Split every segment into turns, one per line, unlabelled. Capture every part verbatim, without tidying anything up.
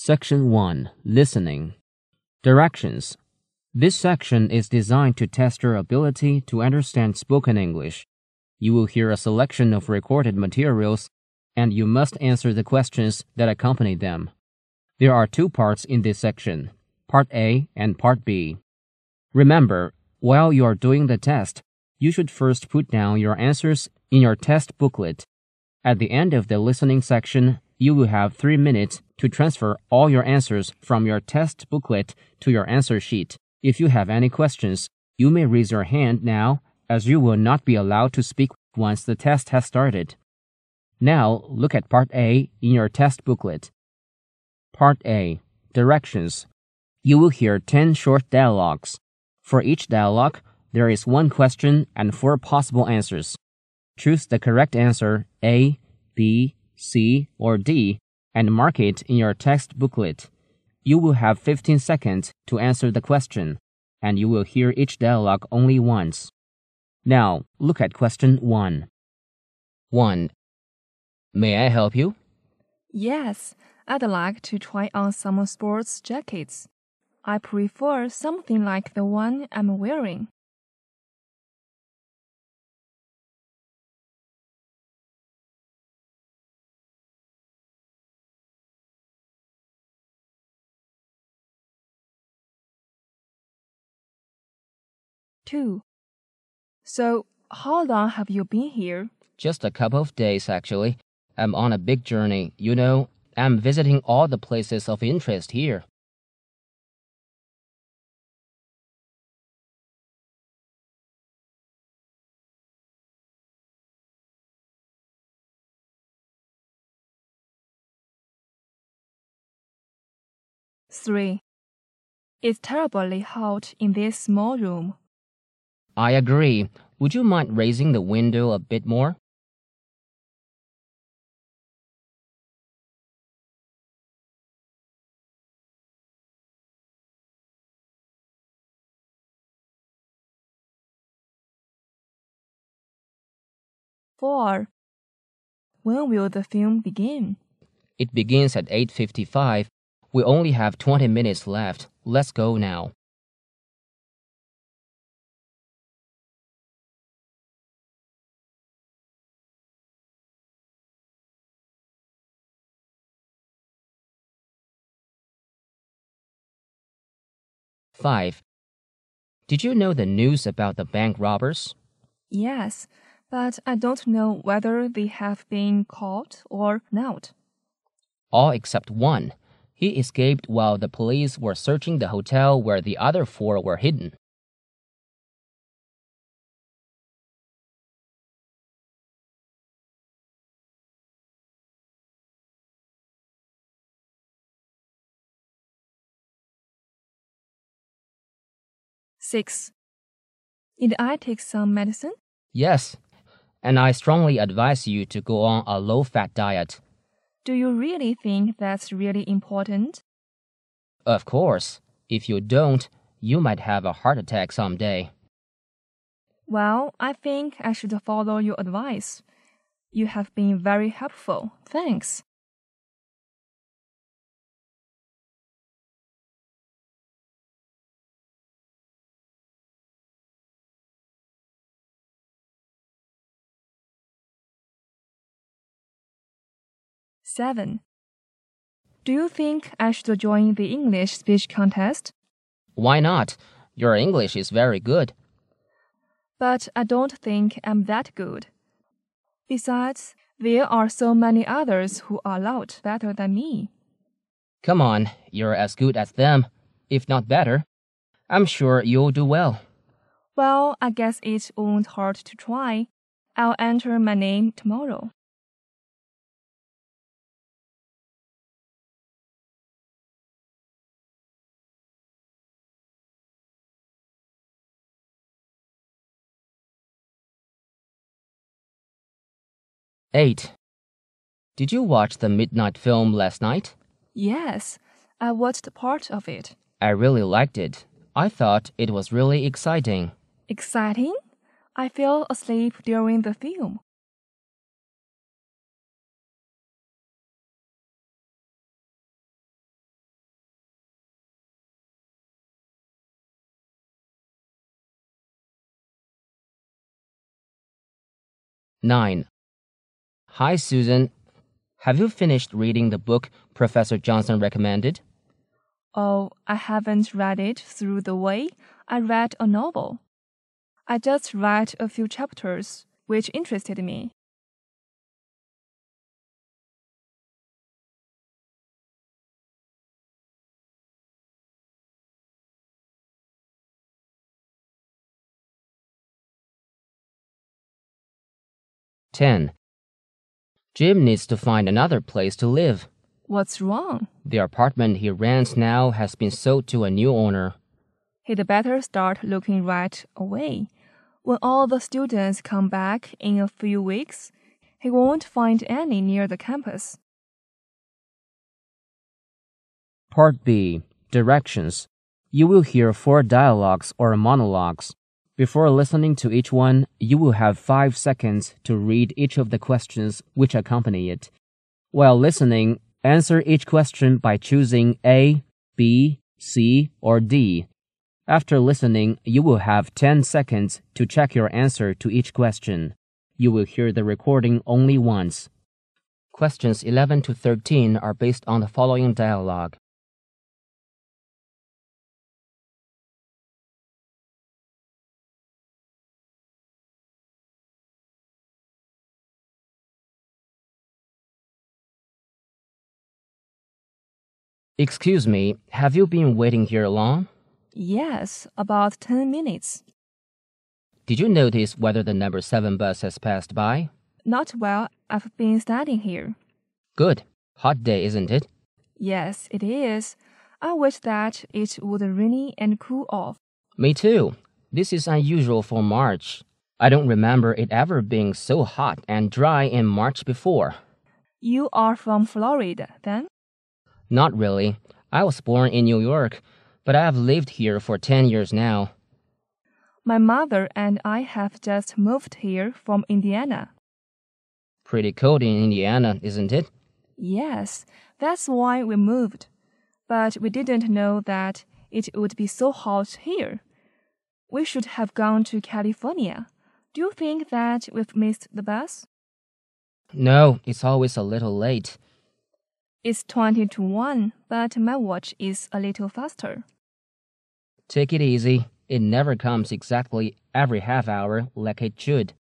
Section one. Listening. Directions. This section is designed to test your ability to understand spoken English. You will hear a selection of recorded materials, and you must answer the questions that accompany them. There are two parts in this section, Part A and Part B. Remember, while you are doing the test, you should first put down your answers in your test booklet. At the end of the listening section, you will have three minutes to transfer all your answers from your test booklet to your answer sheet. If you have any questions, you may raise your hand now, as you will not be allowed to speak once the test has started. Now, look at Part A in your test booklet. Part A. Directions. You will hear ten short dialogues. For each dialogue, there is one question and four possible answers. Choose the correct answer A, B, C, or D, and mark it in your text booklet. You will have fifteen seconds to answer the question, and you will hear each dialogue only once. Now, look at question one. one. May I help you?
Yes, I'd like to try on some sports jackets. I prefer something like the one I'm wearing. two. So, how long have you been here?
Just a couple of days, actually. I'm on a big journey. You know, I'm visiting all the places of interest here.
three. It's terribly hot in this small room.
I agree. Would you mind raising the window a bit more?
four. When will the film begin?
It begins at eight fifty-five. We only have twenty minutes left. Let's go now. five. Did you know the news about the bank robbers?
Yes, but I don't know whether they have been caught or not.
All except one. He escaped while the police were searching the hotel where the other four were hidden.
six. Did I take some medicine?
Yes, and I strongly advise you to go on a low-fat diet.
Do you really think that's really important?
Of course. If you don't, you might have a heart attack someday.
Well, I think I should follow your advice. You have been very helpful. Thanks. seven. Do you think I should join the English speech contest?
Why not? Your English is very good.
But I don't think I'm that good. Besides, there are so many others who are a lot better than me.
Come on, you're as good as them, if not better. I'm sure you'll do well.
Well, I guess it won't hurt to try. I'll enter my name tomorrow.
eight. Did you watch the midnight film last night?
Yes, I watched part of it.
I really liked it. I thought it was really exciting.
Exciting? I fell asleep during the film.
nine. Hi, Susan. Have you finished reading the book Professor Johnson recommended?
Oh, I haven't read it through the way I read a novel. I just read a few chapters, which interested me.
ten. Jim needs to find another place to live.
What's wrong?
The apartment he rents now has been sold to a new owner.
He'd better start looking right away. When all the students come back in a few weeks, he won't find any near the campus.
Part B. Directions. You will hear four dialogues or monologues. Before listening to each one, you will have five seconds to read each of the questions which accompany it. While listening, answer each question by choosing A, B, C, or D. After listening, you will have ten seconds to check your answer to each question. You will hear the recording only once. Questions eleven to thirteen are based on the following dialogue. Excuse me, have you been waiting here long?
Yes, about ten minutes.
Did you notice whether the number seven bus has passed by?
Not while I've been standing here.
Good. Hot day, isn't it?
Yes, it is. I wish that it would rain and cool off.
Me too. This is unusual for March. I don't remember it ever being so hot and dry in March before.
You are from Florida, then?
Not really. I was born in New York, but I have lived here for ten years now.
My mother and I have just moved here from Indiana.
Pretty cold in Indiana, isn't it?
Yes, that's why we moved. But we didn't know that it would be so hot here. We should have gone to California. Do you think that we've missed the bus?
No, it's always a little late.
It's twenty to one, but my watch is a little faster.
Take it easy. It never comes exactly every half hour like it should.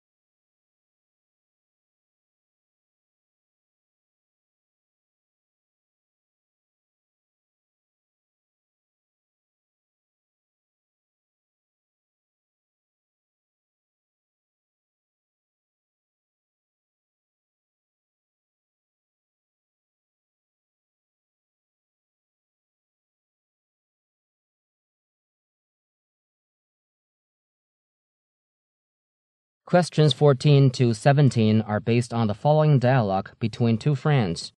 Questions fourteen to seventeen are based on the following dialogue between two friends.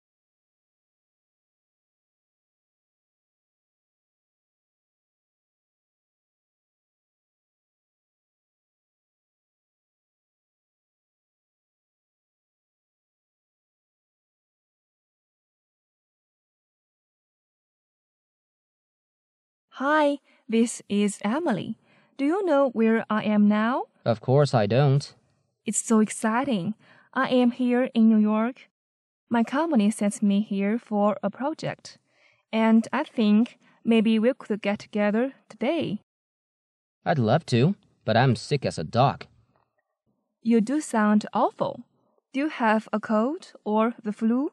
Hi, this is Emily. Do you know where I am now?
Of course I don't.
It's so exciting. I am here in New York. My company sent me here for a project, and I think maybe we could get together today.
I'd love to, but I'm sick as a dog.
You do sound awful. Do you have a cold or the flu?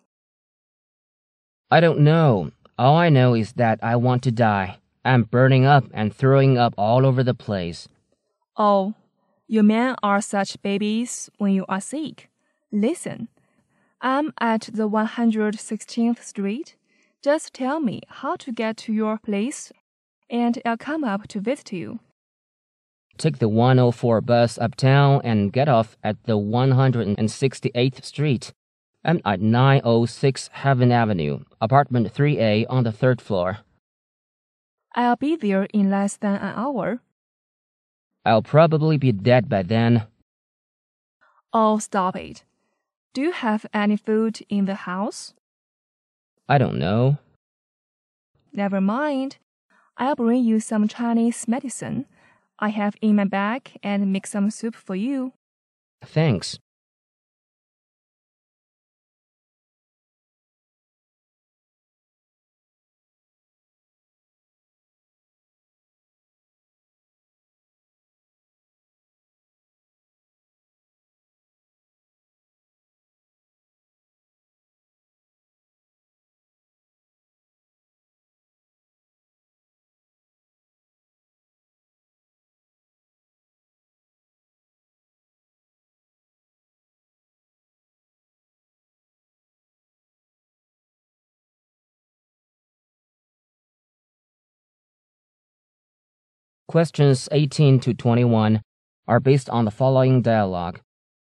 I don't know. All I know is that I want to die. I'm burning up and throwing up all over the place.
Oh, you men are such babies when you are sick. Listen, I'm at the one hundred sixteenth Street. Just tell me how to get to your place, and I'll come up to visit you.
Take the one oh four bus uptown and get off at the one hundred sixty-eighth Street. I'm at nine oh six Heaven Avenue, apartment three A on the third floor.
I'll be there in less than an hour.
I'll probably be dead by then.
Oh, stop it. Do you have any food in the house?
I don't know.
Never mind. I'll bring you some Chinese medicine I have in my bag and make some soup for you.
Thanks. Questions eighteen to twenty-one are based on the following dialogue.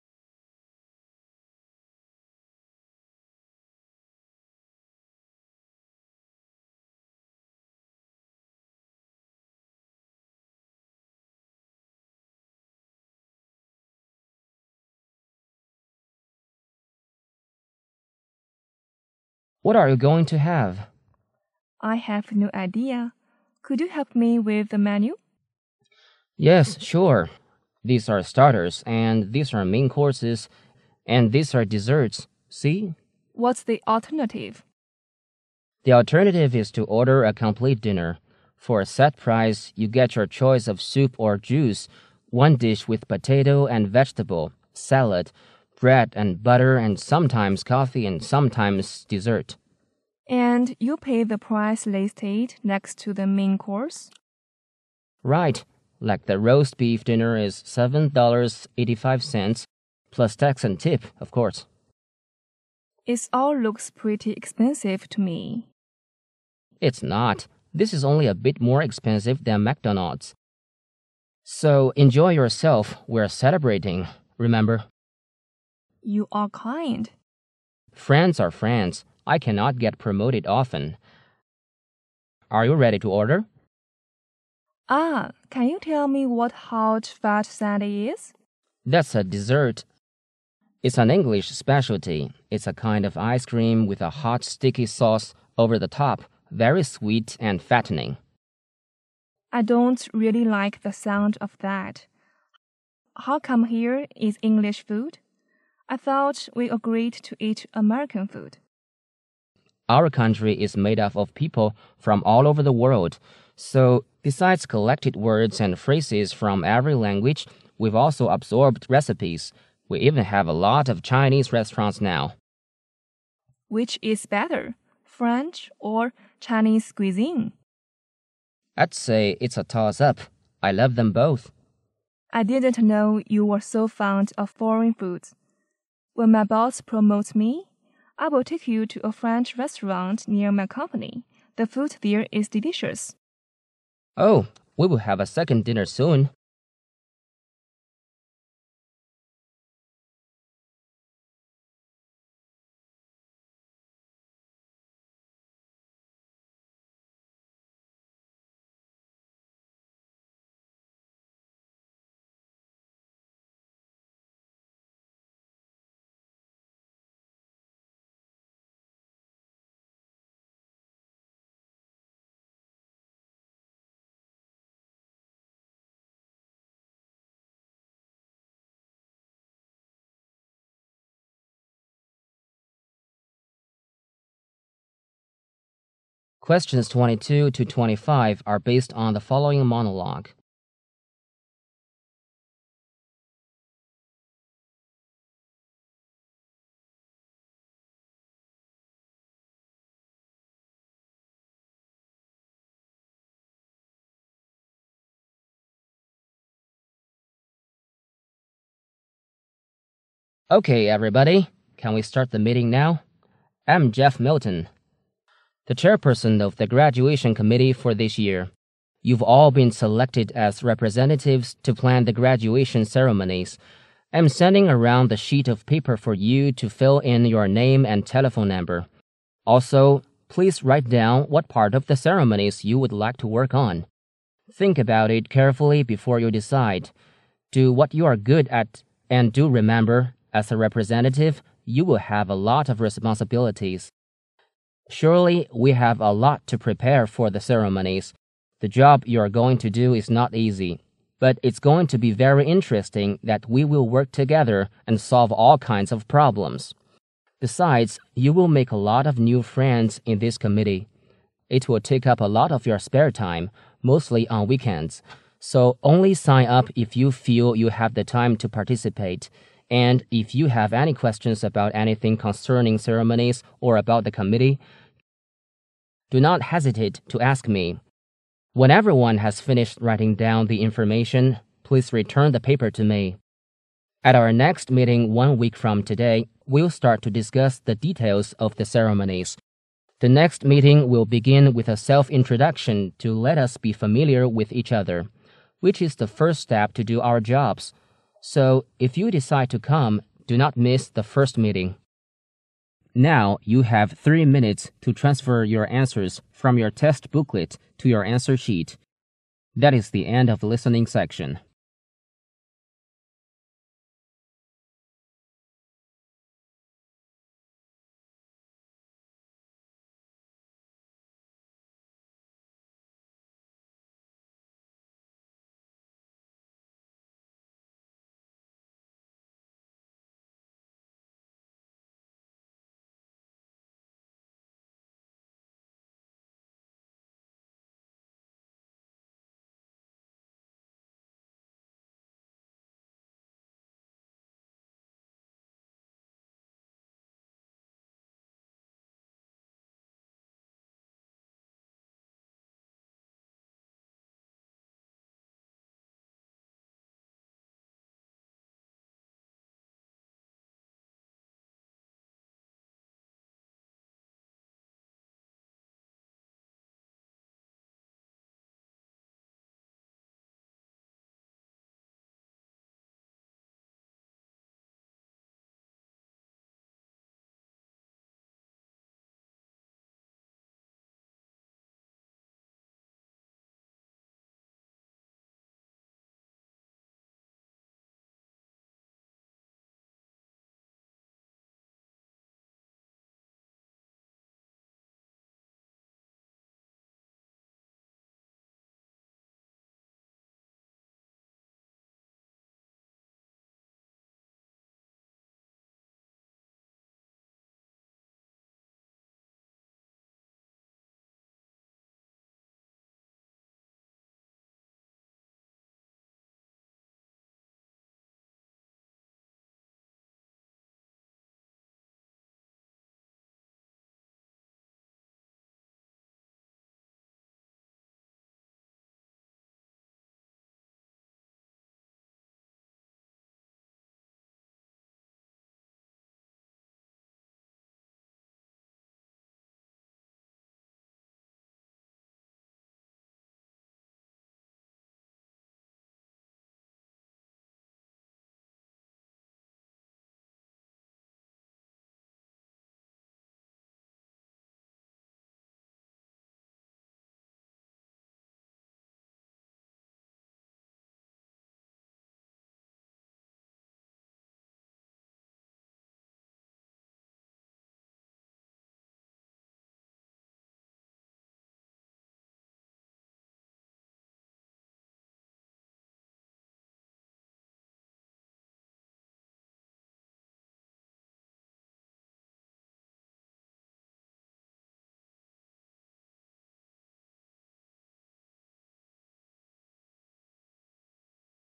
What are you going to have?
I have no idea. Could you help me with the menu?
Yes, sure. These are starters, and these are main courses, and these are desserts. See?
What's the alternative?
The alternative is to order a complete dinner. For a set price, you get your choice of soup or juice, one dish with potato and vegetable, salad, bread and butter, and sometimes coffee and sometimes dessert.
And you pay the price listed next to the main course?
Right. Like the roast beef dinner is seven dollars and eighty-five cents, plus tax and tip, of course.
It all looks pretty expensive to me.
It's not. This is only a bit more expensive than McDonald's. So enjoy yourself. We're celebrating, remember?
You are kind.
Friends are friends. I cannot get promoted often. Are you ready to order?
Ah, can you tell me what hot fat sandy is?
That's a dessert. It's an English specialty. It's a kind of ice cream with a hot sticky sauce over the top, very sweet and fattening.
I don't really like the sound of that. How come here is English food? I thought we agreed to eat American food.
Our country is made up of people from all over the world, so besides collected words and phrases from every language, we've also absorbed recipes. We even have a lot of Chinese restaurants now.
Which is better, French or Chinese cuisine?
I'd say it's a toss-up. I love them both.
I didn't know you were so fond of foreign foods. When my boss promotes me, I will take you to a French restaurant near my company. The food there is delicious.
Oh, we will have a second dinner soon. Questions twenty-two to twenty-five are based on the following monologue. Okay, everybody, can we start the meeting now? I'm Jeff Milton, the chairperson of the graduation committee for this year. You've all been selected as representatives to plan the graduation ceremonies. I'm sending around the sheet of paper for you to fill in your name and telephone number. Also, please write down what part of the ceremonies you would like to work on. Think about it carefully before you decide. Do what you are good at, and do remember, as a representative, you will have a lot of responsibilities. Surely, we have a lot to prepare for the ceremonies. The job you are going to do is not easy. but it's going to be very interesting that we will work together and solve all kinds of problems. Besides, you will make a lot of new friends in this committee. It will take up a lot of your spare time, mostly on weekends, so only sign up if you feel you have the time to participate. And if you have any questions about anything concerning ceremonies or about the committee, do not hesitate to ask me. When everyone has finished writing down the information, please return the paper to me. At our next meeting one week from today, we'll start to discuss the details of the ceremonies. The next meeting will begin with a self-introduction to let us be familiar with each other, which is the first step to do our jobs. So, if you decide to come, do not miss the first meeting. Now, you have three minutes to transfer your answers from your test booklet to your answer sheet. That is the end of the listening section.